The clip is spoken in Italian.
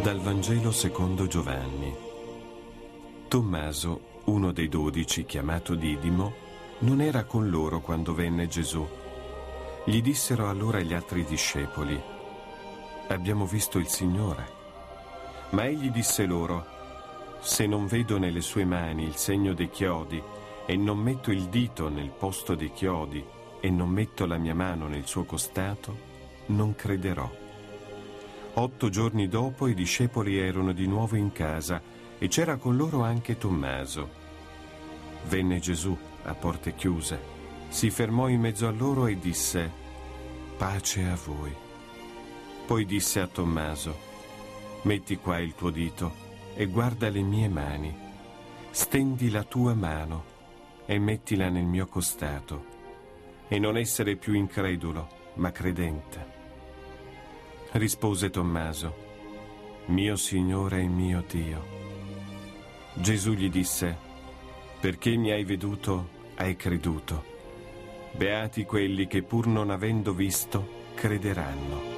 Dal Vangelo secondo Giovanni. Tommaso, uno dei 12, chiamato Didimo, non era con loro quando venne Gesù. Gli dissero allora gli altri discepoli: «Abbiamo visto il Signore». Ma egli disse loro: «Se non vedo nelle sue mani il segno dei chiodi e non metto il dito nel posto dei chiodi e non metto la mia mano nel suo costato, non crederò». 8 giorni dopo i discepoli erano di nuovo in casa e c'era con loro anche Tommaso. Venne Gesù a porte chiuse, si fermò in mezzo a loro e disse: «Pace a voi». Poi disse a Tommaso: «Metti qua il tuo dito e guarda le mie mani. Stendi la tua mano e mettila nel mio costato, e non essere più incredulo, ma credente». Rispose Tommaso: «Mio Signore e mio Dio». Gesù gli disse: «Perché mi hai veduto, hai creduto. Beati quelli che pur non avendo visto, crederanno».